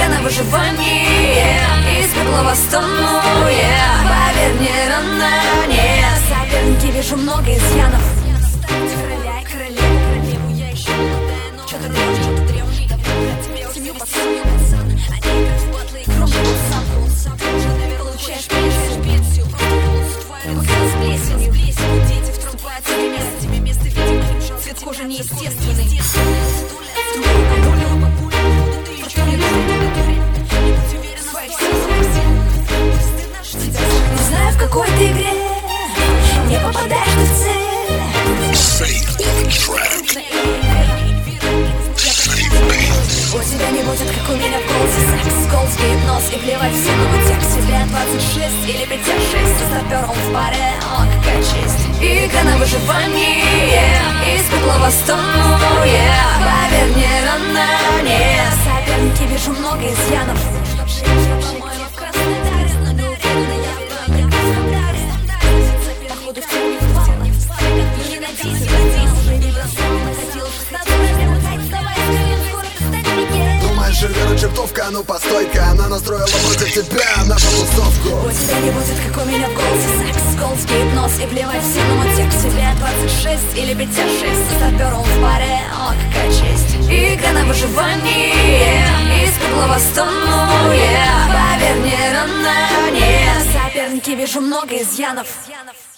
Игра на выживание, из беглого стану я. Поверь мне, рано нет. Соперники, вижу много изъянов. Короля и королеву я ищу молодая, но что-то древний. Тебе семью пацан, они играют в батлы и кромку сам. Получаешь пенсию, твою с плесенью. Дети втрубают тебе место, видимо, цвет кожи неестественный. Не знаю, в какой ты игре не попадаешь ты в цель. У тебя не будет, как у меня в голосе, секс, голос, гипноз и плевать все на текст. Тебе 26 или 5-6, с сапером в паре, о, какая честь. Игра на выживание, из беглого стану я. Поверь мне, рано нет. Соперники, вижу много изъянов. По-моему, в Краснодаре, но не уверена я. Походу в тебя не впала. Не надейся, уже не бросала. Хотела 16 проблем, давай скорее, скоро стать. Думаешь, Эльвира чертовка, ну постой-ка. Она настроила против тебя нашу тусовку. У тебя не будет, как у меня в голосе, секс, голос, гипноз и плевать все на текст. Тебе 26 или 5-6, с сапером в паре, о, какая честь. Игра на выживание, из беглого стану я. Поверь мне, рано нет. Соперники, вижу много изъянов.